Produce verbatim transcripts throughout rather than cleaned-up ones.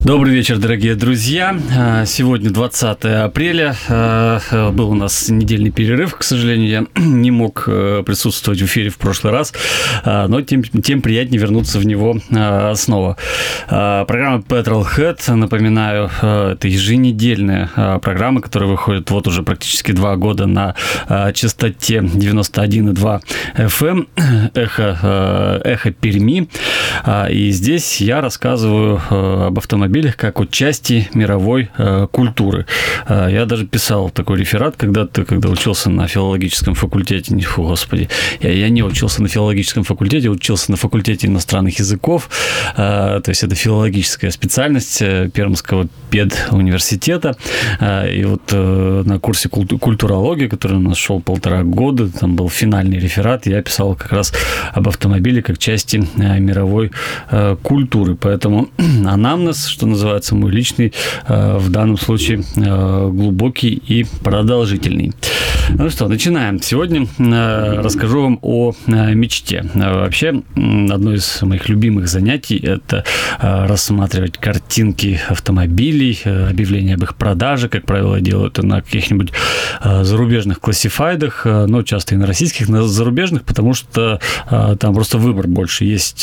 Добрый вечер, дорогие друзья. Сегодня двадцатое апреля. Был у нас недельный перерыв, к сожалению, я не мог присутствовать в эфире в прошлый раз, но тем, тем приятнее вернуться в него снова. Программа Petrolhead, напоминаю, это еженедельная программа, которая выходит вот уже практически два года на частоте девяносто один и два эф эм, эхо, эхо Перми. И здесь я рассказываю об автомобилях как о части мировой э, культуры. Э, я даже писал такой реферат когда-то, когда учился на филологическом факультете. Фу, господи, я, я не учился на филологическом факультете, учился на факультете иностранных языков. Э, то есть это филологическая специальность Пермского педуниверситета. Э, и вот э, на курсе культу- культурологии, который у нас шел полтора года, там был финальный реферат, я писал как раз об автомобиле как части э, мировой э, культуры. Поэтому анамнез, что называется, мой личный, в данном случае глубокий и продолжительный. Ну что, начинаем. Сегодня расскажу вам о мечте. Вообще, одно из моих любимых занятий – это рассматривать картинки автомобилей, объявления об их продаже. Как правило, я делаю это на каких-нибудь зарубежных классифайдах, но часто и на российских, на зарубежных, потому что там просто выбор больше. Есть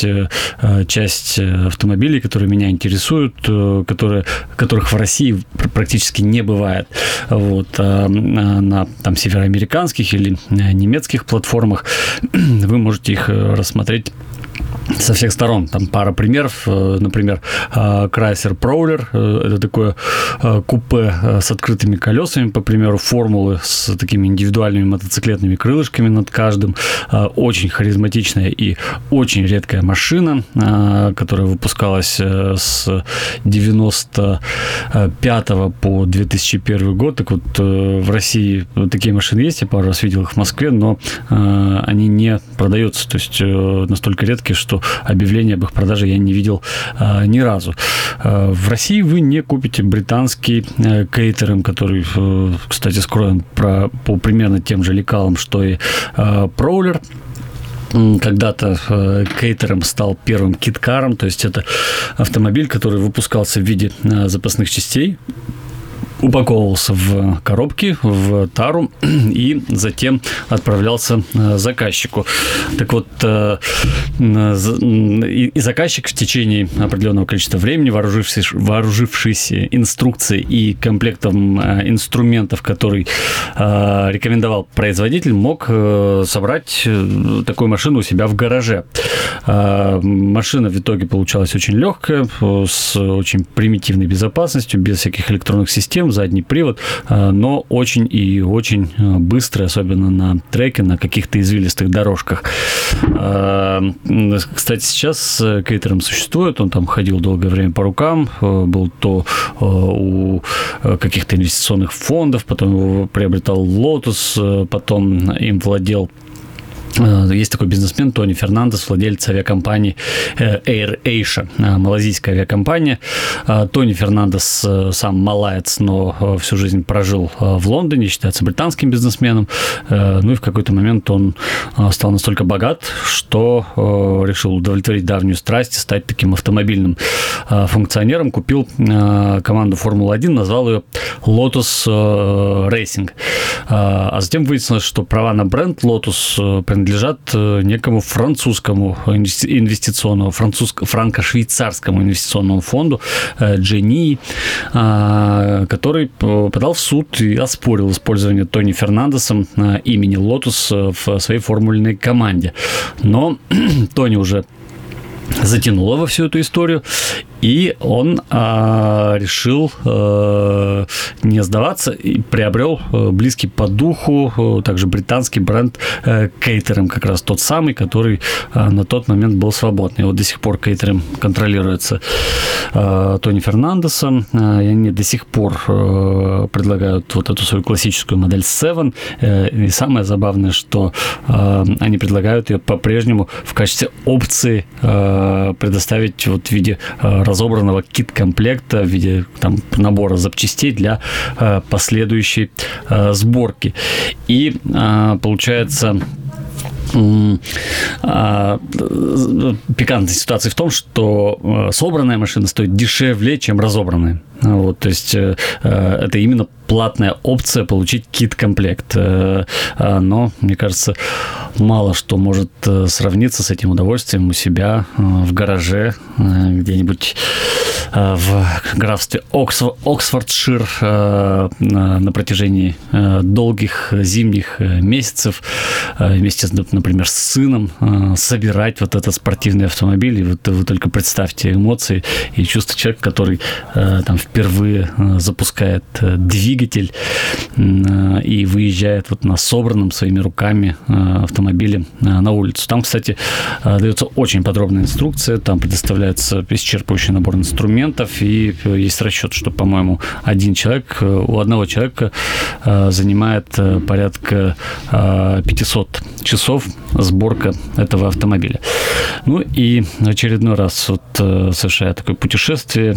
часть автомобилей, которые меня интересуют, которые, которых в России практически не бывает. Вот. А на там, североамериканских или немецких платформах вы можете их рассмотреть со всех сторон. Там пара примеров. Например, Chrysler Prowler. Это такое купе с открытыми колесами, по примеру Формулы, с такими индивидуальными мотоциклетными крылышками над каждым. Очень харизматичная и очень редкая машина, которая выпускалась с девяносто пятого по две тысячи первый год. Так вот, в России такие машины есть. Я пару раз видел их в Москве, но они не продаются. То есть настолько редкие, что объявления об их продаже я не видел а, ни разу. А, в России вы не купите британский а, Кейтерем, который, а, кстати, скроен про, по примерно тем же лекалам, что и а, Prowler. Когда-то э, Кейтером стал первым киткаром, то есть это автомобиль, который выпускался в виде э, запасных частей, упаковывался в коробки, в тару и затем отправлялся заказчику. Так вот, и заказчик в течение определенного количества времени, вооружившись, вооружившись инструкцией и комплектом инструментов, который рекомендовал производитель, мог собрать такую машину у себя в гараже. Машина в итоге получалась очень легкая, с очень примитивной безопасностью, без всяких электронных систем, задний привод, но очень и очень быстрый, особенно на треке, на каких-то извилистых дорожках. Кстати, сейчас Кейтером существует, он там ходил долгое время по рукам, был то у каких-то инвестиционных фондов, потом его приобретал Lotus, потом им владел Есть такой бизнесмен Тони Фернандес, владелец авиакомпании AirAsia, малазийская авиакомпания. Тони Фернандес сам малаец, но всю жизнь прожил в Лондоне, считается британским бизнесменом. Ну и в какой-то момент он стал настолько богат, что решил удовлетворить давнюю страсть и стать таким автомобильным функционером. Купил команду Формулы один, назвал ее Lotus Racing. А затем выяснилось, что права на бренд Lotus принадлежат некому французскому инвестиционному, французско- франко-швейцарскому инвестиционному фонду джи эн и, который подал в суд и оспорил использование Тони Фернандесом имени Lotus в своей формульной команде. Но Тони уже затянуло во всю эту историю, и он а, решил а, не сдаваться и приобрел а, близкий по духу а, также британский бренд а, Кейтерем, как раз тот самый, который а, на тот момент был свободный. Вот до сих пор Кейтерем контролируется а, Тони Фернандесом, а, и они до сих пор а, предлагают вот эту свою классическую модель семь, а, и самое забавное, что а, они предлагают ее по-прежнему в качестве опции а, предоставить вот в виде а, разобранного кит-комплекта, в виде там набора запчастей для э, последующей э, сборки. И э, получается, Пикантная ситуация в том, что собранная машина стоит дешевле, чем разобранная. Вот, то есть это именно платная опция получить кит-комплект. Но, мне кажется, мало что может сравниться с этим удовольствием у себя в гараже где-нибудь в графстве Оксфордшир на протяжении долгих зимних месяцев вместе, например, с сыном собирать вот этот спортивный автомобиль. И вот вы только представьте эмоции и чувства человека, который там впервые запускает двигатель и выезжает вот на собранном своими руками автомобиле на улицу. Там, кстати, дается очень подробная инструкция, там предоставляется исчерпывающий набор инструментов, и есть расчет, что, по-моему, один человек, у одного человека занимает порядка пятьсот часов сборка этого автомобиля. Ну и в очередной раз, вот, совершая такое путешествие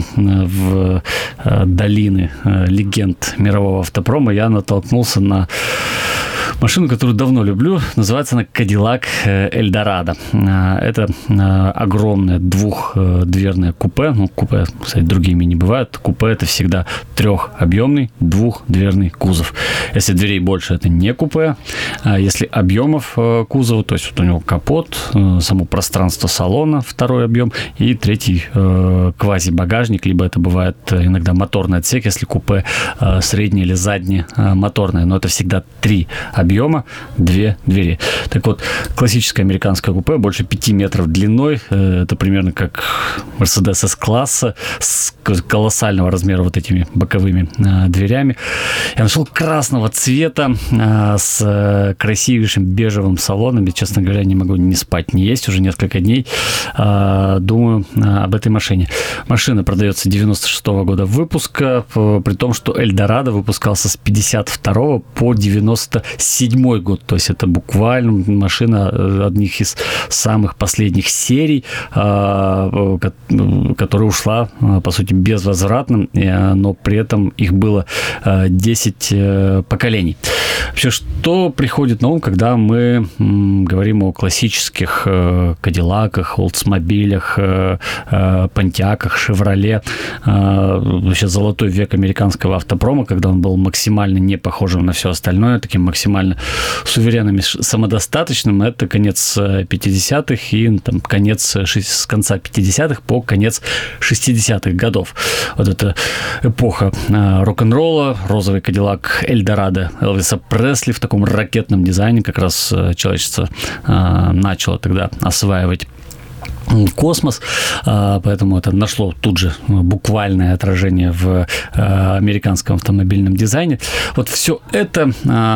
в долины легенд мирового автопрома, я натолкнулся на машину, которую давно люблю. Называется она Cadillac Eldorado. Это огромное двухдверное купе. Ну, купе, кстати, другими не бывает. Купе – это всегда трехобъемный двухдверный кузов. Если дверей больше, это не купе. Если объемов кузова, то есть вот у него капот, само пространство салона, второй объем, и третий квази-багажник, либо это бывает иногда моторный отсек, если купе средний или задний моторное. Но это всегда три объема, две двери. Так вот, классическое американское купе больше пяти метров длиной. Это примерно как Mercedes S-класса с колоссального размера вот этими боковыми э, дверями. Я нашел красного цвета э, с красивейшим бежевым салоном. И, честно говоря, не могу ни спать, ни есть уже несколько дней. Э, думаю э, об этой машине. Машина продается девяносто шестого года выпуска, э, при том, что Эльдорадо выпускался с пятьдесят второго по девяносто седьмой год. То есть это буквально машина одних из самых последних серий, э, которая ушла, по сути, безвозвратно, но при этом их было десять поколений. Вообще, что приходит на ум, когда мы говорим о классических Кадиллаках, Олдсмобилях, Понтиаках, Шевроле? Вообще, золотой век американского автопрома, когда он был максимально не похожим на все остальное, таким максимально суверенным и самодостаточным, это конец пятидесятых и там, конец, с конца пятидесятых по конец шестидесятых годов. Вот эта эпоха рок-н-ролла, розовый Кадиллак Эльдорадо Элвиса Пресли в таком ракетном дизайне, как раз человечество начало тогда осваивать космос, поэтому это нашло тут же буквальное отражение в американском автомобильном дизайне. Вот все это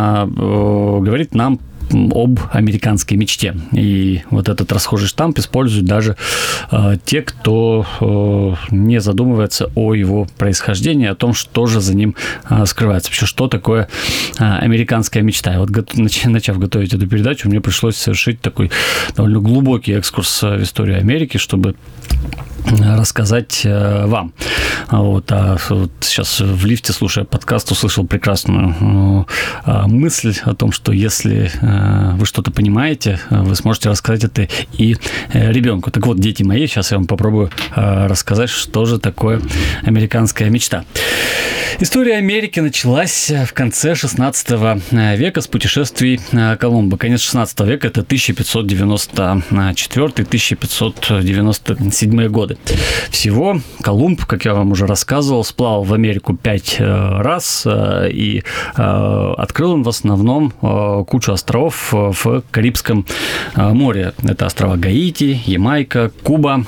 говорит нам об американской мечте. И вот этот расхожий штамп используют даже э, те, кто э, не задумывается о его происхождении, о том, что же за ним э, скрывается. Вообще, что такое э, американская мечта. И вот го- начав готовить эту передачу, мне пришлось совершить такой довольно глубокий экскурс в историю Америки, чтобы рассказать э, вам. Вот, а вот сейчас в лифте, слушая подкаст, услышал прекрасную э, мысль о том, что если э, вы что-то понимаете, вы сможете рассказать это и э, ребенку. Так вот, дети мои, сейчас я вам попробую э, рассказать, что же такое американская мечта. История Америки началась в конце шестнадцатого века с путешествий Колумба. Конец шестнадцатого века – это тысяча пятьсот девяносто четвёртый - тысяча пятьсот девяносто седьмой годы. Всего Колумб, как я вам уже рассказывал, сплавал в Америку пять раз, и открыл он в основном кучу островов в Карибском море. Это острова Гаити, Ямайка, Куба,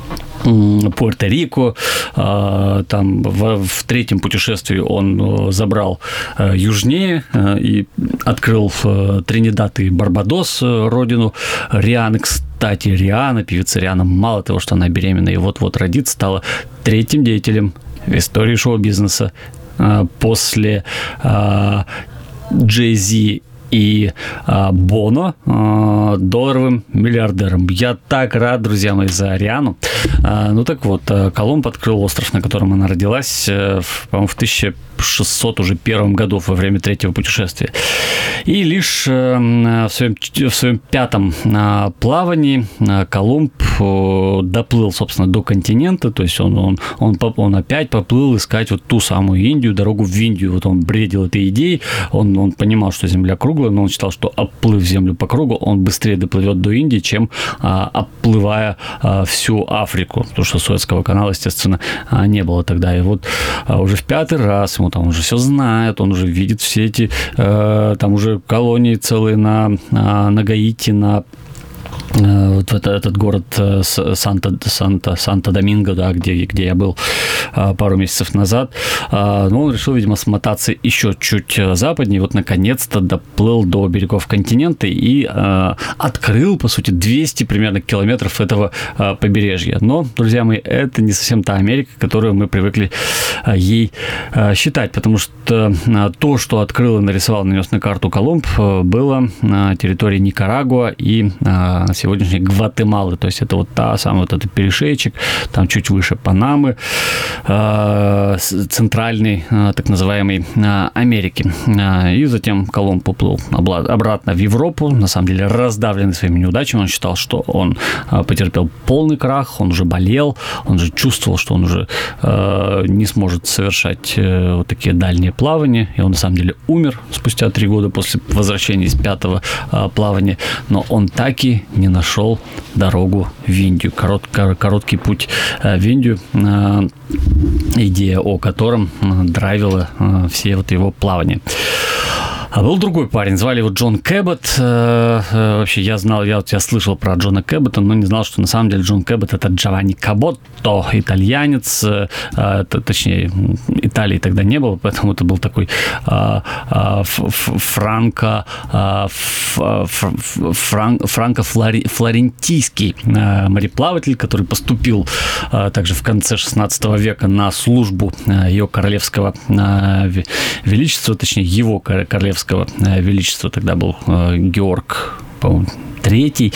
Пуэрто-Рико. Там в, в третьем путешествии он забрал южнее и открыл Тринидад и Барбадос, родину Рианы. Кстати, Риана, певица Риана, мало того, что она беременна и вот-вот родит, стала третьим деятелем в истории шоу-бизнеса после Джей-Зи и а, Боно а, долларовым миллиардером. Я так рад, друзья мои, за Риану. А, ну так вот, Колумб открыл остров, на котором она родилась, в, по-моему, в тысяча шестьсот уже первом году во время третьего путешествия. И лишь в своем, в своем пятом плавании Колумб доплыл, собственно, до континента, то есть он, он, он, он опять поплыл искать вот ту самую Индию, дорогу в Индию. Вот он бредил этой идеей, он, он понимал, что Земля круглая, но он считал, что оплыв Землю по кругу, он быстрее доплывет до Индии, чем а, оплывая а, всю Африку, потому что Суэцкого канала, естественно, а, не было тогда. И вот а, уже в пятый раз ему там уже все знает, он уже видит все эти, а, там уже колонии целые на, на, на Гаити, на вот это, этот город Санта, Санта, Санта-Доминго, да, где, где я был пару месяцев назад. Но он решил, видимо, смотаться еще чуть западнее. Вот, наконец-то, доплыл до берегов континента и открыл, по сути, двести примерно километров этого побережья. Но, друзья мои, это не совсем та Америка, которую мы привыкли ей считать, потому что то, что открыл и нарисовал, нанес на карту Колумб, было на территории Никарагуа и сегодняшней Гватемалы, то есть это вот та самая вот этот перешейчик, там чуть выше Панамы, э, центральной, э, так называемой э, Америки. Э, и затем Колумб уплыл обратно в Европу, на самом деле раздавленный своими неудачами. Он считал, что он э, потерпел полный крах, он уже болел, он же чувствовал, что он уже э, не сможет совершать э, вот такие дальние плавания, и он на самом деле умер спустя три года после возвращения из пятого э, плавания, но он так и не нашел дорогу в Индию. Корот, короткий путь в Индию, идея о котором драйвила все вот его плавания. А был другой парень, звали его Джон Кэббот. Вообще, я знал, я, я слышал про Джона Кэббота, но не знал, что на самом деле Джон Кэббот — это Джованни Каботто, итальянец. Точнее, Италии тогда не было, поэтому это был такой франко, франко-флорентийский мореплаватель, который поступил также в конце шестнадцатого века на службу ее королевского величества, точнее, его королевского величества, тогда был Георг, по-моему, третий,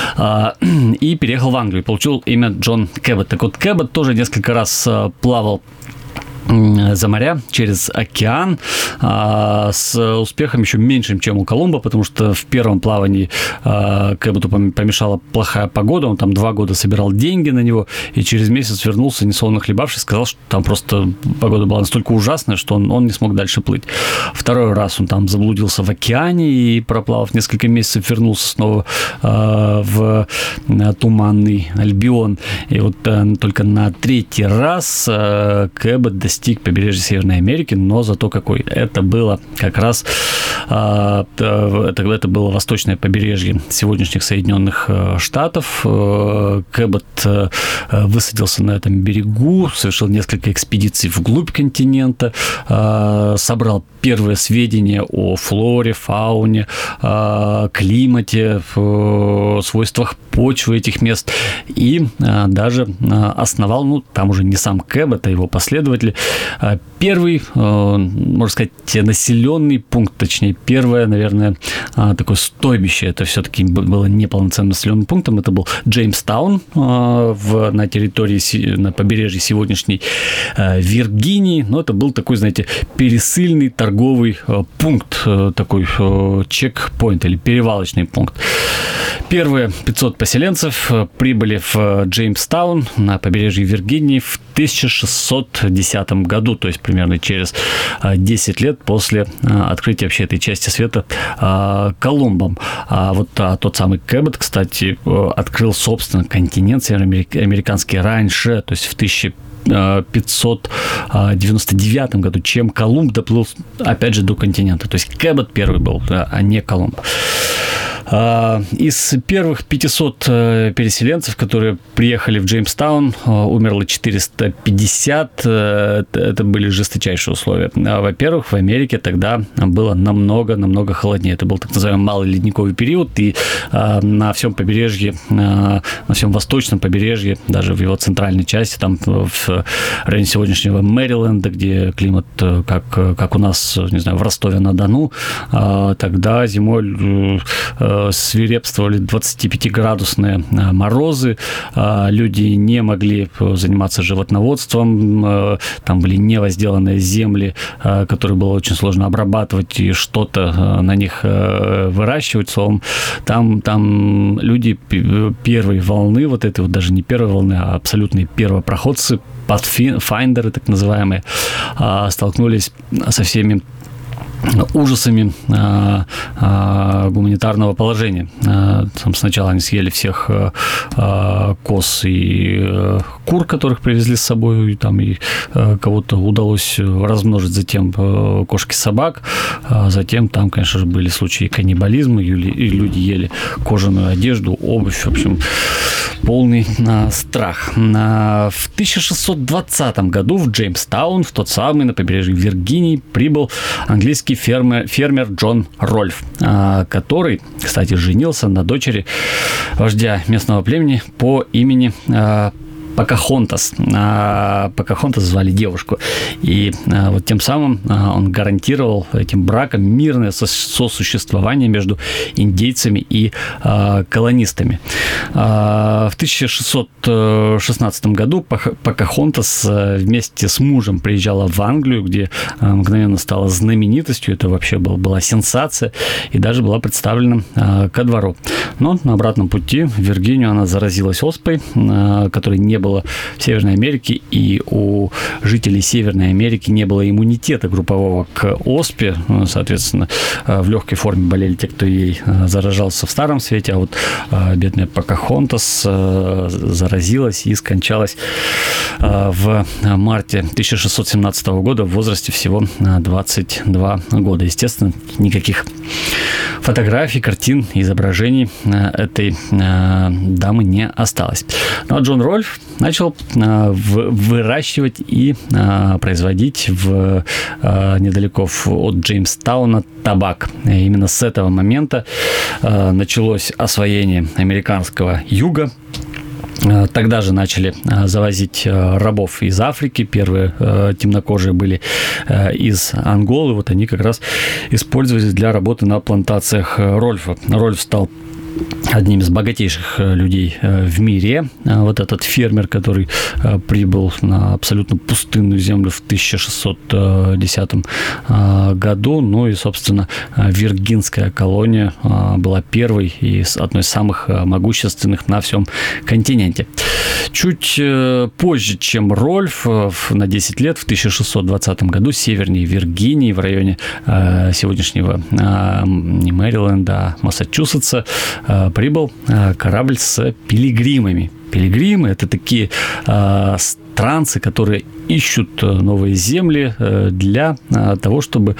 и переехал в Англию, получил имя Джон Кэббот. Так вот, Кэббот тоже несколько раз плавал за моря, через океан, а, с успехом еще меньшим, чем у Колумба, потому что в первом плавании а, Кэбботу помешала плохая погода, он там два года собирал деньги на него, и через месяц вернулся, несолоно хлебавший, сказал, что там просто погода была настолько ужасная, что он, он не смог дальше плыть. Второй раз он там заблудился в океане и, проплавав несколько месяцев, вернулся снова а, в а, туманный Альбион. И вот а, только на третий раз а, Кэббот достиг побережья Северной Америки, но зато какой. Это было как раз это, это было восточное побережье сегодняшних Соединенных Штатов. Кэббот высадился на этом берегу, совершил несколько экспедиций вглубь континента, собрал первые сведения о флоре, фауне, климате, свойствах почвы этих мест и даже основал, ну, там уже не сам Кэббот, а его последователи, первый, можно сказать, населенный пункт, точнее, первое, наверное, такое стойбище, это все-таки было неполноценным населенным пунктом, это был Джеймстаун в, на территории, на побережье сегодняшней Виргинии, но это был такой, знаете, пересыльный торговый пункт, такой чекпоинт или перевалочный пункт. Первые пятьсот поселенцев прибыли в Джеймстаун на побережье Виргинии в тысяча шестьсот десятом году, то есть примерно через десять лет после открытия вообще этой части света Колумбом. А вот тот самый Кэббот, кстати, открыл, собственно, континент североамериканский раньше, то есть в тысяча пятьсот девяносто девятом году, чем Колумб доплыл, опять же, до континента. То есть Кэббот первый был, а не Колумб. Из первых пятисот переселенцев, которые приехали в Джеймстаун, умерло четыреста пятьдесят. Это были жесточайшие условия. Во-первых, в Америке тогда было намного-намного холоднее. Это был так называемый малый ледниковый период, и на всем побережье, на всем восточном побережье, даже в его центральной части, там в районе сегодняшнего Мэриленда, где климат как, как у нас, не знаю, в Ростове-на-Дону, тогда зимой свирепствовали двадцатипятиградусные морозы, люди не могли заниматься животноводством, там были невозделанные земли, которые было очень сложно обрабатывать и что-то на них выращивать. Словом, там, там люди первой волны, вот этой вот даже не первой волны, а абсолютные первопроходцы, pathfinders, так называемые, столкнулись со всеми ужасами а, а, гуманитарного положения. А, там сначала они съели всех а, коз и а, кур, которых привезли с собой, и там и а, кого-то удалось размножить, затем а, кошки, собак, а затем там, конечно же, были случаи каннибализма, и люди ели кожаную одежду, обувь, в общем, полный а, страх. А, в тысяча шестьсот двадцатом году в Джеймстаун, в тот самый, на побережье Виргинии, прибыл английский Фермер, фермер Джон Рольф, который, кстати, женился на дочери вождя местного племени по имени Покахонтас. Покахонтас звали девушку. И вот тем самым он гарантировал этим браком мирное сосуществование между индейцами и колонистами. В тысяча шестьсот шестнадцатом году Покахонтас вместе с мужем приезжала в Англию, где мгновенно стала знаменитостью. Это вообще была, была сенсация. И даже была представлена ко двору. Но на обратном пути в Виргинию она заразилась оспой, которой не было в Северной Америке, и у жителей Северной Америки не было иммунитета группового к оспе. Соответственно, в легкой форме болели те, кто ей заражался в Старом Свете, а вот бедная Покахонтас заразилась и скончалась в марте тысяча шестьсот семнадцатого года в возрасте всего двадцать два года. Естественно, никаких фотографий, картин, изображений этой дамы не осталось. Но Джон Рольф начал выращивать и производить в, недалеко от Джеймстауна табак. И именно с этого момента началось освоение американского юга. Тогда же начали завозить рабов из Африки. Первые темнокожие были из Анголы. Вот они как раз использовались для работы на плантациях Рольфа. Рольф стал одним из богатейших людей в мире. Вот этот фермер, который прибыл на абсолютно пустынную землю в тысяча шестьсот десятом году. Ну и, собственно, Виргинская колония была первой и одной из самых могущественных на всем континенте. Чуть позже, чем Рольф, на десять лет, в тысяча шестьсот двадцатом году, севернее Виргинии, в районе сегодняшнего не Мэриленда, а Массачусетса, прибыл корабль с пилигримами. Пилигримы – это такие э, странцы, которые ищут новые земли для того, чтобы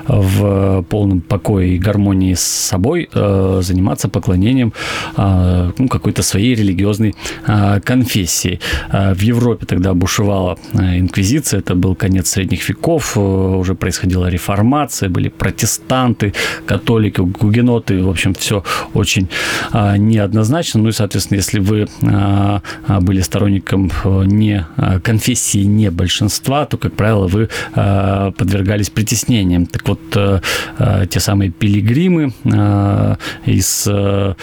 в полном покое и гармонии с собой э, заниматься поклонением э, ну, какой-то своей религиозной э, конфессии. В Европе тогда бушевала инквизиция, это был конец средних веков, уже происходила реформация, были протестанты, католики, гугеноты, в общем, все очень э, неоднозначно. Ну и, соответственно, если вы э, были сторонником не конфессии, не большинства, то, как правило, вы э, подвергались притеснениям. Так вот, э, э, те самые пилигримы э, из э,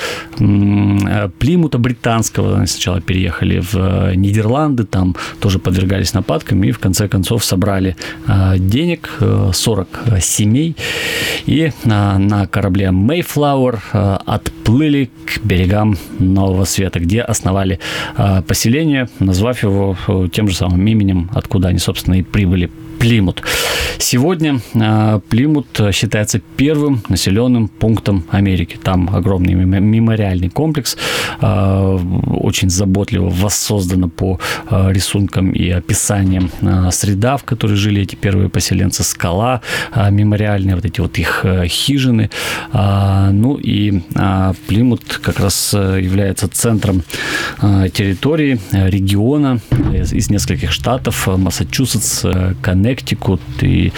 э, Плимута британского, они сначала переехали в Нидерланды, там тоже подвергались нападкам и, в конце концов, собрали э, денег, э, сорок семей, и э, на корабле Mayflower э, отплыли к берегам Нового Света, где основали э, поселение, назвав его э, тем же самым именем, откуда они, собственно, и прибыли, Плимут. Сегодня э, Плимут считается первым населенным пунктом Америки. Там огромный мемориальный комплекс, э, очень заботливо воссоздано по э, рисункам и описаниям э, среда, в которой жили эти первые поселенцы, скала э, мемориальная, вот эти вот их э, хижины. Э, ну и э, Плимут как раз является центром э, территории, э, региона из, из нескольких штатов: Массачусетс, Коннектикут и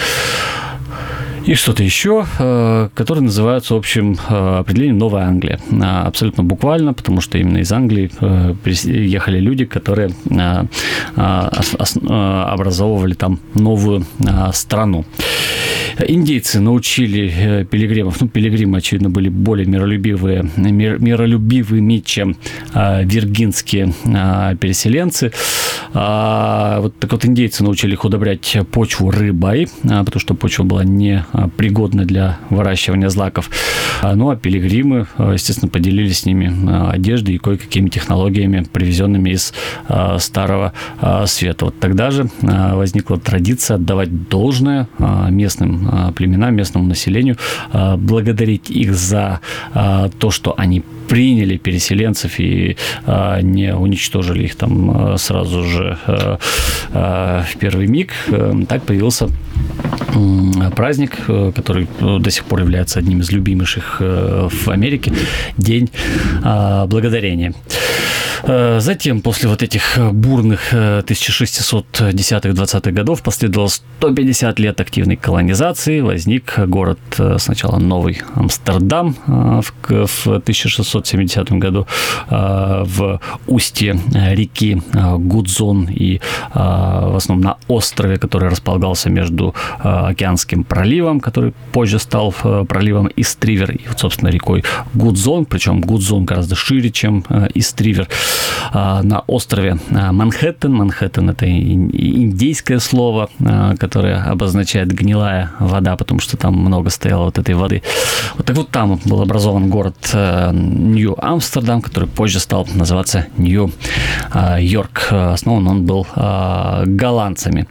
И что-то еще, которые называются общим определением «Новая Англия». Абсолютно буквально, потому что именно из Англии ехали люди, которые образовывали там новую страну. Индейцы научили пилигримов, ну, пилигримы, очевидно, были более миролюбивые, мир, миролюбивыми, чем а, виргинские а, переселенцы. А, вот так вот индейцы научили их удобрять почву рыбой, а, потому что почва была не пригодна для выращивания злаков. А, ну, а пилигримы, естественно, поделились с ними одеждой и кое-какими технологиями, привезенными из а, Старого а, Света. Вот тогда же а, возникла традиция отдавать должное а, местным а, племенам, местному населению, а, благодарить их за а, то, что они приняли переселенцев и а, не уничтожили их там а, сразу же а, а, в первый миг. А, так появился праздник, который до сих пор является одним из любимейших в Америке, День Благодарения. Затем, после вот этих бурных тысяча шестьсот десятых-двадцатых годов, последовало сто пятьдесят лет активной колонизации. Возник город сначала Новый Амстердам в тысяча шестьсот семидесятом году в устье реки Гудзон и в основном на острове, который располагался между Океанским проливом, который позже стал проливом Истривер, и, собственно, рекой Гудзон, причем Гудзон гораздо шире, чем Истривер. На острове Манхэттен. Манхэттен – это индейское слово, которое обозначает гнилая вода, потому что там много стояло вот этой воды. Вот так вот там был образован город Нью-Амстердам, который позже стал называться Нью-Йорк. Основан он был голландцами.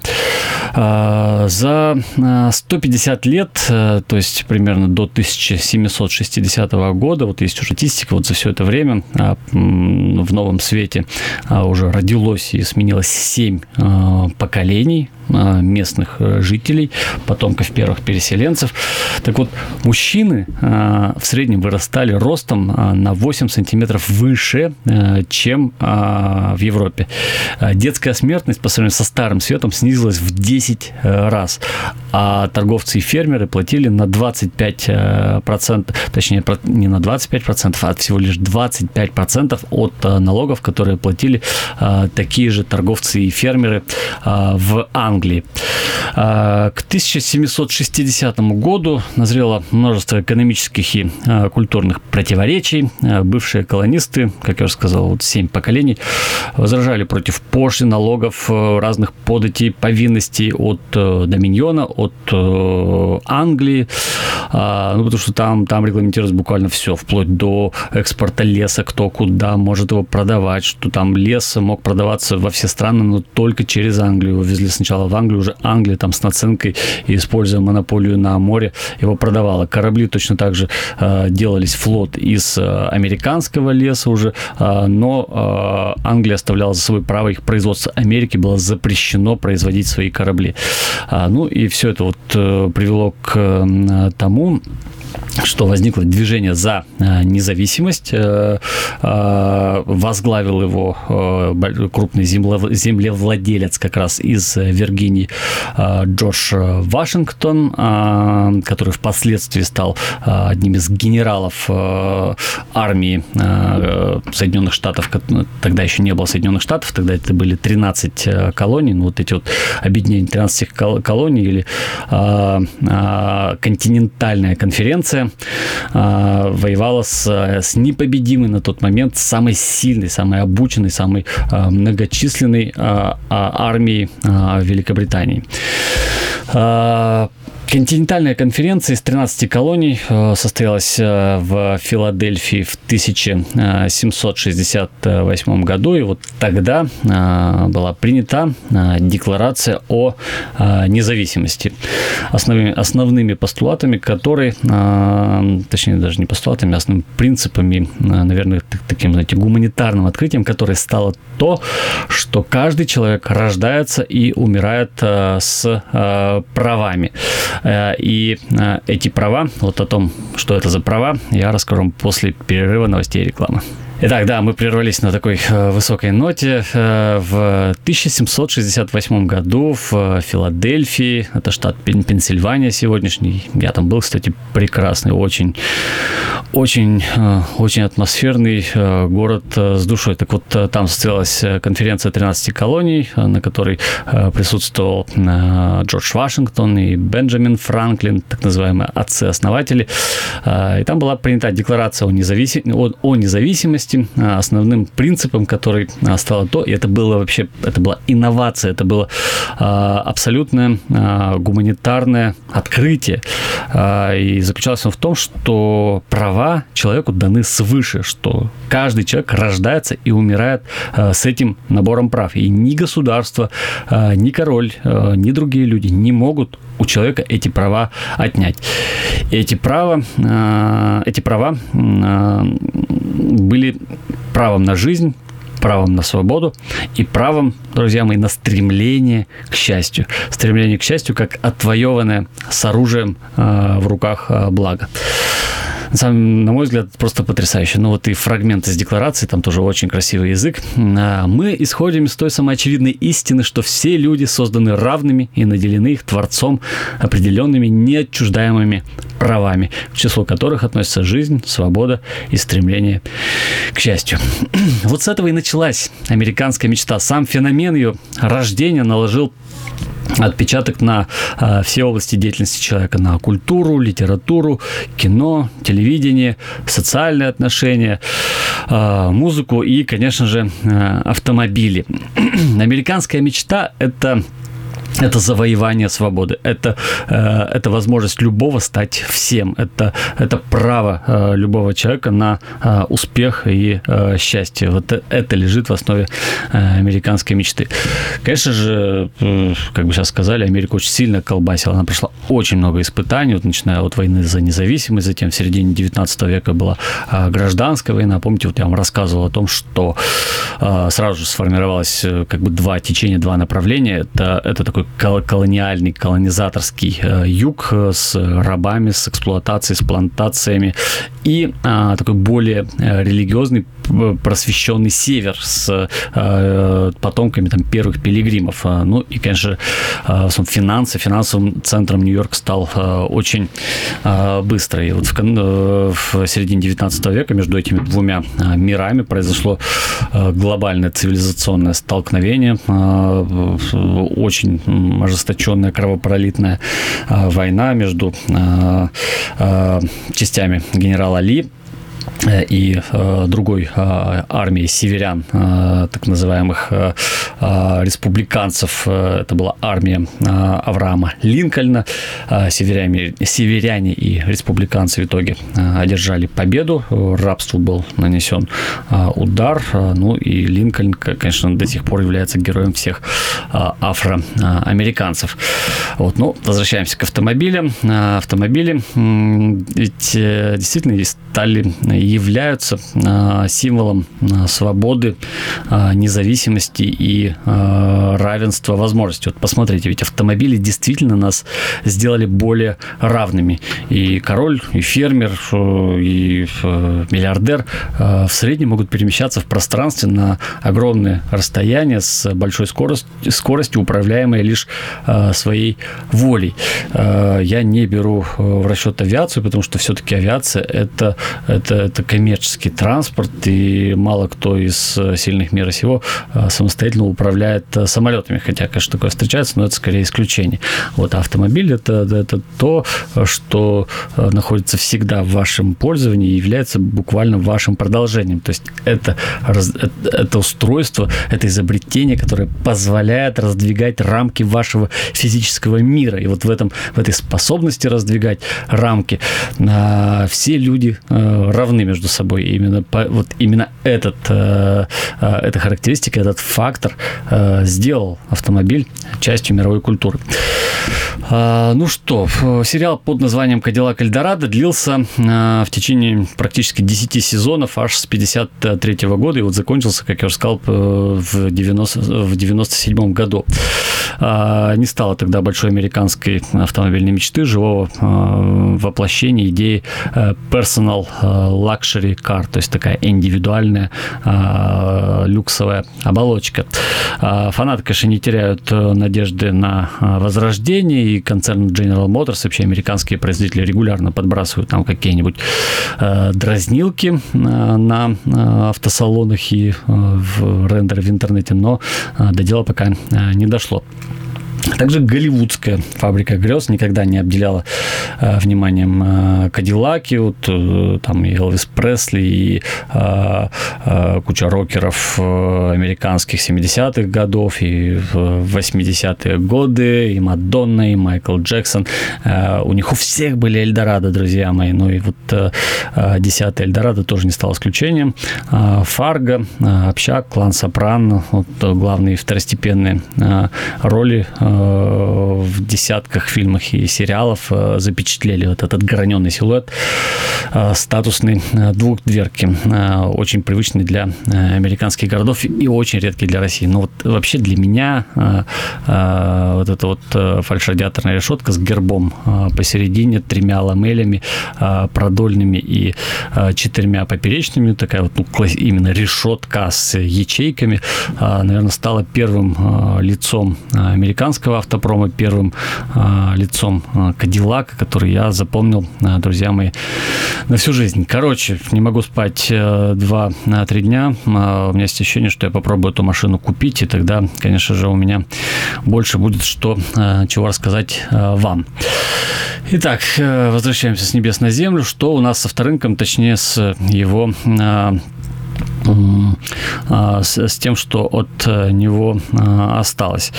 За сто пятьдесят лет, то есть примерно до тысяча семьсот шестидесятого года, вот есть уже статистика, вот за все это время в Новом Свете уже родилось и сменилось семь поколений местных жителей, потомков первых переселенцев. Так вот, мужчины в среднем вырастали ростом на восемь сантиметров выше, чем в Европе. Детская смертность по сравнению со Старым Светом снизилась в десять раз, а торговцы и фермеры платили на двадцать пять процентов, точнее, не на двадцать пять процентов, а всего лишь двадцать пять процентов от налогов, которые платили такие же торговцы и фермеры в Англии. К тысяча семьсот шестидесятому году назрело множество экономических и культурных противоречий. Бывшие колонисты, как я уже сказал, вот семь поколений, возражали против пошлин, налогов, разных податей, повинностей от Доминьона, от Англии, ну, потому что там, там регламентировалось буквально все, вплоть до экспорта леса, кто куда может его продавать, что там лес мог продаваться во все страны, но только через Англию. Его везли сначала в Англию, уже Англия там с наценкой, и, используя монополию на море, его продавала. Корабли точно так же э, делались, флот из э, американского леса уже, э, но э, Англия оставляла за собой право их производства. Америке было запрещено производить свои корабли. А, ну и все это вот э, привело к э, тому, что возникло движение за независимость. Возглавил его крупный землевладелец как раз из Виргинии Джордж Вашингтон, который впоследствии стал одним из генералов армии Соединенных Штатов. Тогда еще не было Соединенных Штатов, тогда это были тринадцать колоний. Ну, вот эти вот объединения тринадцати колоний или континентальная конференция воевала с, с непобедимой на тот момент самой сильной, самой обученной, самой а, многочисленной а, а, армией а, Великобритании. А, Континентальная конференция из тринадцати колоний состоялась в Филадельфии в тысяча семьсот шестьдесят восьмом году, и вот тогда была принята декларация о независимости, основными, основными постулатами которой, точнее даже не постулатами, а основными принципами, наверное, таким, знаете, гуманитарным открытием, которое стало то, что каждый человек рождается и умирает с правами. И эти права, вот о том, что это за права, я расскажу вам после перерыва новостей и рекламы. Итак, да, мы прервались на такой э, высокой ноте. Э, в тысяча семьсот шестьдесят восьмом году в э, Филадельфии, это штат Пен- Пенсильвания сегодняшний, я там был, кстати, прекрасный, очень, очень, э, очень атмосферный э, город э, с душой. Так вот, э, там состоялась конференция тринадцати колоний, э, на которой э, присутствовал э, Джордж Вашингтон и Бенджамин Франклин, так называемые отцы-основатели. Э, и там была принята декларация о, независи... о, о независимости. Основным принципом, который стало то, и это было вообще, это была инновация, это было а, абсолютное а, гуманитарное открытие. А, и заключалось оно в том, что права человеку даны свыше, что каждый человек рождается и умирает а, с этим набором прав. И ни государство, а, ни король, а, ни другие люди не могут у человека эти права отнять. Эти права, а, эти права а, были правом на жизнь, правом на свободу и правом, друзья мои, на стремление к счастью. Стремление к счастью как отвоеванное с оружием э, в руках э, благо. Сам, на мой взгляд, просто потрясающе. Ну вот и фрагмент из декларации, там тоже очень красивый язык. Мы исходим из той самоочевидной истины, что все люди созданы равными и наделены их Творцом определенными неотчуждаемыми правами, к числу которых относятся жизнь, свобода и стремление к счастью. Вот с этого и началась американская мечта. Сам феномен ее рождения наложил отпечаток на э, все области деятельности человека, на культуру, литературу, кино, телевидение, социальные отношения, э, музыку и, конечно же, э, автомобили. Американская мечта – это Это завоевание свободы, это, э, это возможность любого стать всем, это, это право э, любого человека на э, успех и э, счастье. Вот это лежит в основе э, американской мечты. Конечно же, э, как бы сейчас сказали, Америка очень сильно колбасила, она прошла очень много испытаний, вот, начиная от войны за независимость, затем в середине девятнадцатого века была э, гражданская война. Помните, вот я вам рассказывал о том, что э, сразу же сформировалось э, как бы два течения, два направления. Это, это такой колониальный, колонизаторский э, юг с рабами, с эксплуатацией, с плантациями и э, такой более э, религиозный, просвещенный север с э, потомками там, первых пилигримов. Ну и, конечно, э, финансы, финансовым центром Нью-Йорк стал э, очень э, быстро. И вот в, э, в середине девятнадцатого века между этими двумя э, мирами произошло э, глобальное цивилизационное столкновение, э, очень ожесточенная кровопролитная э, война между э, э, частями генерала Ли и э, другой э, армии северян, э, так называемых э, э, республиканцев. Это была армия э, Авраама Линкольна. Э, северяне, северяне и республиканцы в итоге э, одержали победу. Рабству был нанесен э, удар. Э, ну и Линкольн, конечно, до сих пор является героем всех э, афроамериканцев. Вот, ну, возвращаемся к автомобилям. Э, автомобили э, ведь э, действительно стали являются э, символом э, свободы, э, независимости и э, равенства возможностей. Вот посмотрите, ведь автомобили действительно нас сделали более равными. И король, и фермер, э, и э, миллиардер э, в среднем могут перемещаться в пространстве на огромные расстояния с большой скоростью, скоростью управляемой лишь э, своей волей. Э, я не беру в расчет авиацию, потому что все-таки авиация это, это, это коммерческий транспорт, и мало кто из сильных мира сего самостоятельно управляет самолетами, хотя, конечно, такое встречается, но это скорее исключение. Вот, а автомобиль это, это то, что находится всегда в вашем пользовании и является буквально вашим продолжением. То есть это, это устройство, это изобретение, которое позволяет раздвигать рамки вашего физического мира. И вот в этом, в этой способности раздвигать рамки все люди равны между собой. И именно, вот именно этот, эта характеристика, этот фактор сделал автомобиль частью мировой культуры. Ну что, сериал под названием «Кадиллак Эльдорадо» длился в течение практически десяти сезонов, аж с пятьдесят третьего года, и вот закончился, как я уже сказал, в девяносто седьмом году. Не стало тогда большой американской автомобильной мечты, живого воплощения идеи personal luxury car, то есть такая индивидуальная люксовая оболочка. Фанаты, конечно, не теряют надежды на возрождение, и концерн General Motors, вообще американские производители, регулярно подбрасывают там какие-нибудь дразнилки на автосалонах и в рендеры в интернете, но до дела пока не дошло. Также голливудская фабрика грез никогда не обделяла э, вниманием э, Кадиллаки. Вот, э, там и Элвис Пресли, и э, э, куча рокеров э, американских семидесятых годов, и восьмидесятые годы, и Мадонна, и Майкл Джексон. Э, у них у всех были Эльдорадо, друзья мои. Ну и вот э, десятый Эльдорадо тоже не стал исключением. Э, Фарго, э, Общак, Клан Сопрано, вот, главные второстепенные э, роли э, в десятках фильмов и сериалов запечатлели вот этот граненый силуэт статусной двухдверки, очень привычный для американских городов и очень редкий для России. Но вот вообще для меня вот эта вот фальшрадиаторная решетка с гербом посередине, тремя ламелями продольными и четырьмя поперечными, такая вот, ну, именно решетка с ячейками, наверное, стала первым лицом американского автопрома, первым а, лицом а, Кадиллака, который я запомнил, а, друзья мои, на всю жизнь. Короче, не могу спать а, два-три дня. А, у меня есть ощущение, что я попробую эту машину купить, и тогда, конечно же, у меня больше будет что, а, чего рассказать а, вам. Итак, возвращаемся с небес на землю. Что у нас с авторынком, точнее, с его... А, С, с тем, что от него осталось.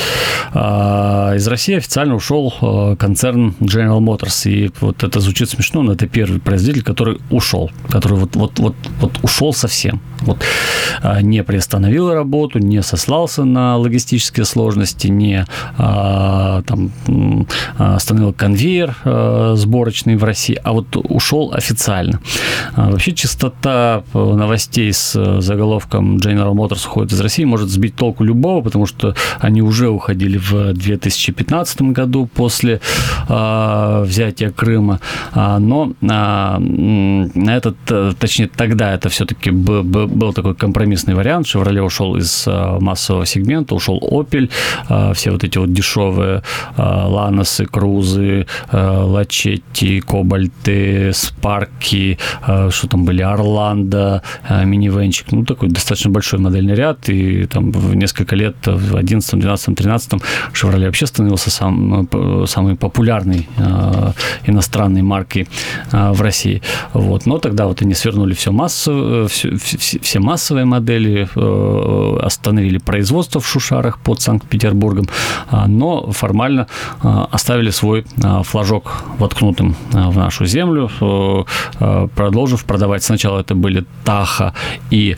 Из России официально ушел концерн General Motors. И вот это звучит смешно, но это первый производитель, который ушел, который вот, вот, вот, вот ушел совсем. Вот, не приостановил работу, не сослался на логистические сложности, не там, остановил конвейер сборочный в России, а вот ушел официально. Вообще частота новостей с заголовком General Motors уходит из России может сбить толку любого, потому что они уже уходили в две тысячи пятнадцатом году после э, взятия Крыма, а, но а, на этот, точнее тогда это все-таки б, б, был такой компромиссный вариант. Chevrolet ушел из а, массового сегмента, ушел Opel, а, все вот эти вот дешевые а, Ланосы, Крузы, а, Лачетти, Кобальты, Спарки, а, что там были, Орландо, а, минивенчик. Ну, такой достаточно большой модельный ряд, и там в несколько лет, в одиннадцатом, двенадцатом, тринадцатом Chevrolet вообще становился сам, самой популярной э, иностранной маркой э, в России. Вот. Но тогда вот они свернули все, массово, все, все, все массовые модели, э, остановили производство в Шушарах под Санкт-Петербургом, э, но формально э, оставили свой э, флажок воткнутым э, в нашу землю, э, э, продолжив продавать. Сначала это были Таха и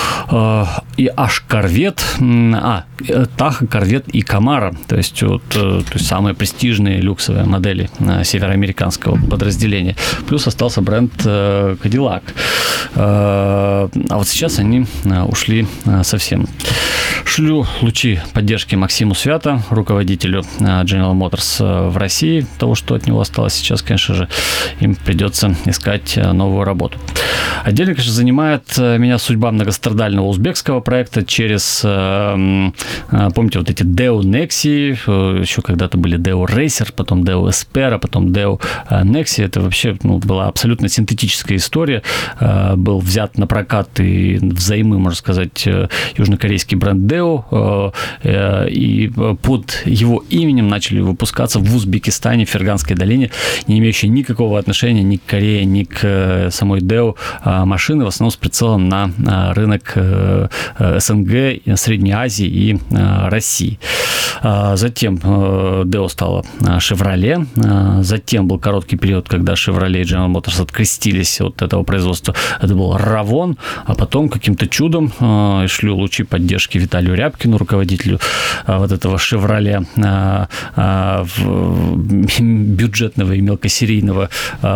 и аж Корвет, а, Таха, Корвет и Камара, то есть, вот, то есть самые престижные люксовые модели североамериканского подразделения. Плюс остался бренд Cadillac. А вот сейчас они ушли совсем. Шлю лучи поддержки Максиму Свято, руководителю General Motors в России. Того, что от него осталось сейчас, конечно же, им придется искать новую работу. Отдельно, конечно, занимает меня судьба многострадального узбекского проекта через, помните, вот эти Deo Nexi, еще когда-то были Deo Racer, потом Deo Espera, потом Deo Nexi. Это вообще, ну, была абсолютно синтетическая история. Был взят на прокат и взаймы, можно сказать, южнокорейский бренд Deo, и под его именем начали выпускаться в Узбекистане, в Ферганской долине, не имеющие никакого отношения ни к Корее, ни к самой Deo машины, в основном с прицелом на рынок СНГ, Средней Азии и внутри России. Затем Део стала Chevrolet. Затем был короткий период, когда Chevrolet и General Motors открестились от этого производства. Это был Равон, а потом каким-то чудом шли лучи поддержки Виталию Рябкину, руководителю вот этого Chevrolet, бюджетного и мелкосерийного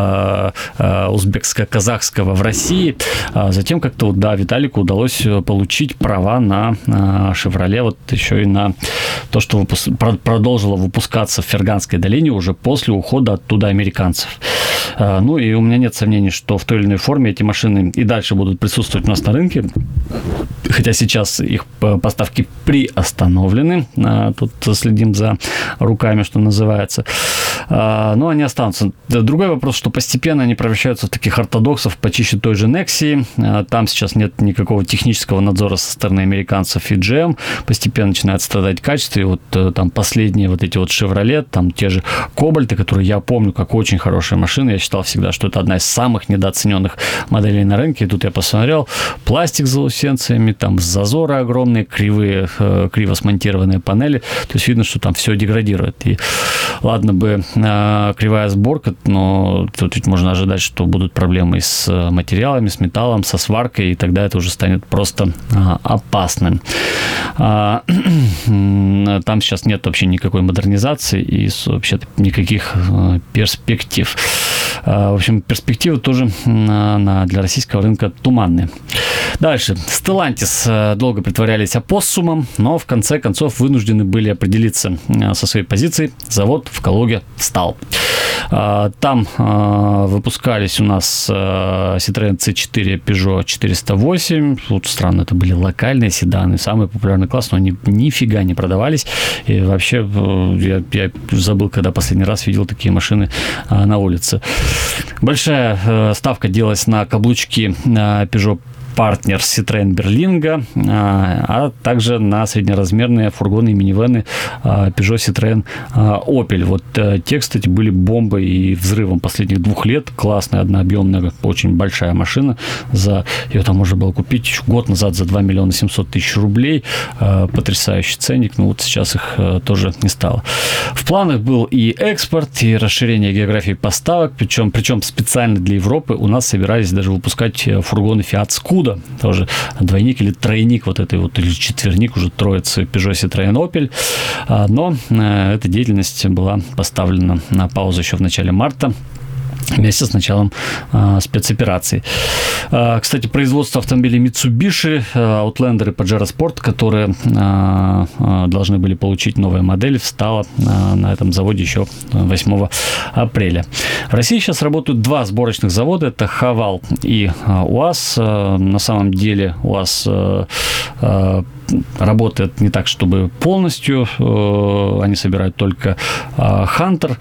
узбекско-казахского в России. Затем как-то, вот, да, Виталику удалось получить права на Chevrolet, вот еще и на то, что выпуск... продолжило выпускаться в Ферганской долине уже после ухода оттуда американцев. Ну и у меня нет сомнений, что в той или иной форме эти машины и дальше будут присутствовать у нас на рынке, хотя сейчас их поставки приостановлены. Тут следим за руками, что называется. Но они останутся. Другой вопрос, что постепенно они превращаются в таких ортодоксов почище той же Nexia. Там сейчас нет никакого технического надзора со стороны американцев и джи эм. Постепенно начинает страдать качество. И вот там последние вот эти вот Chevrolet, там те же Кобальты, которые я помню как очень хорошие машины. Я считал всегда, что это одна из самых недооцененных моделей на рынке. И тут я посмотрел, пластик с заусенциями, там зазоры огромные, кривые, криво смонтированные панели. То есть видно, что там все деградирует. И ладно бы э, кривая сборка, но тут ведь можно ожидать, что будут проблемы с материалами, с металлом, со сваркой, и тогда это уже станет просто э, опасным. А, там сейчас нет вообще никакой модернизации и вообще никаких э, перспектив. А, в общем, перспективы тоже на, на, для российского рынка туманные. Дальше. Stellantis долго притворялись опоссумом, но в конце концов вынуждены были определиться со своей позицией. Завод в Калуге встал. Там выпускались у нас Citroёn си четыре, Peugeot четыреста восемь. Тут странно, это были локальные седаны, самый популярный класс, но они нифига не продавались. И вообще я, я забыл, когда последний раз видел такие машины на улице. Большая ставка делалась на каблучки Peugeot партнер Citroёn Berlingo, а также на среднеразмерные фургоны и минивэны Peugeot, Citroёn, Opel. Вот те, кстати, были бомбой и взрывом последних двух лет. Классная, однообъемная, очень большая машина. За ее там можно было купить еще год назад за два миллиона семьсот тысяч рублей. Потрясающий ценник. Но вот сейчас их тоже не стало. В планах был и экспорт, и расширение географии поставок. Причем, причем специально для Европы у нас собирались даже выпускать фургоны Fiat Scudo. Тоже двойник или тройник вот этой вот, или четверник уже троицы Peugeot, Citroёn, Opel. Но эта деятельность была поставлена на паузу еще в начале марта, вместе с началом э, спецоперации. Э, кстати, производство автомобилей Mitsubishi, э, Outlander и Pajero Sport, которые э, э, должны были получить новые модели, встало э, на этом заводе еще восьмого апреля. В России сейчас работают два сборочных завода. Это Haval и э, УАЗ. Э, на самом деле УАЗ э, э, работает не так, чтобы полностью. Э, они собирают только э, Hunter.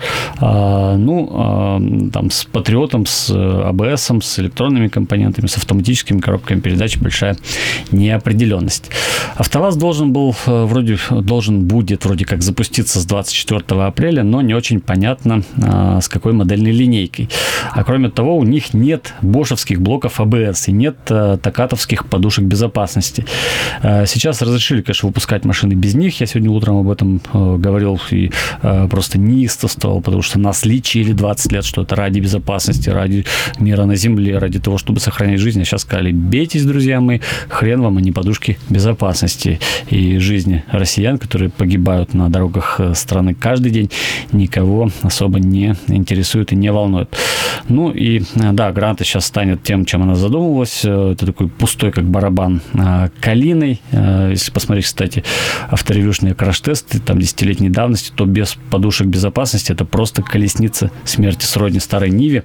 Э, ну, э, там с Патриотом, с а бэ эс, с электронными компонентами, с автоматическими коробками передач большая неопределенность. АвтоВАЗ должен был, вроде, должен будет вроде как запуститься с двадцать четвёртого апреля, но не очень понятно, с какой модельной линейкой. А кроме того, у них нет бошевских блоков а бэ эс и нет такатовских подушек безопасности. Сейчас разрешили, конечно, выпускать машины без них. Я сегодня утром об этом говорил и просто неистовствовал, потому что нас лечили двадцать лет, что это ради безопасности, ради мира на земле, ради того, чтобы сохранить жизнь. А сейчас сказали: бейтесь, друзья мои, хрен вам, а не подушки безопасности. И жизни россиян, которые погибают на дорогах страны каждый день, никого особо не интересует и не волнует. Ну и да, Гранта сейчас станет тем, чем она задумывалась. Это такой пустой, как барабан, калиной. Если посмотреть, кстати, авторевьюшные краш-тесты там десятилетней давности, то без подушек безопасности это просто колесница смерти сродни старой Ниве,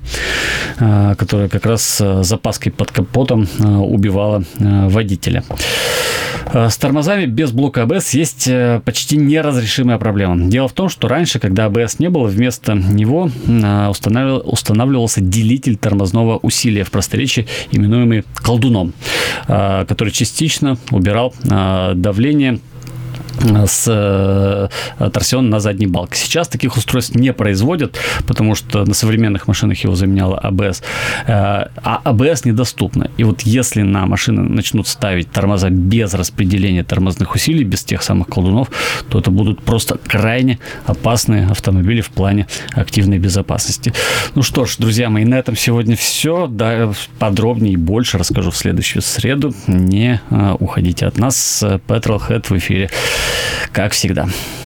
которая как раз с запаской под капотом убивала водителя. С тормозами без блока а бэ эс есть почти неразрешимая проблема. Дело в том, что раньше, когда а бэ эс не было, вместо него устанавливался делитель тормозного усилия, в просторечии именуемый колдуном, который частично убирал давление с э, торсион на задней балке. Сейчас таких устройств не производят, потому что на современных машинах его заменяла эй би эс, э, а эй би эс недоступно. И вот если на машины начнут ставить тормоза без распределения тормозных усилий, без тех самых колдунов, то это будут просто крайне опасные автомобили в плане активной безопасности. Ну что ж, друзья мои, на этом сегодня все. Да, подробнее и больше расскажу в следующую среду. Не э, уходите от нас. Petrolhead в эфире, как всегда.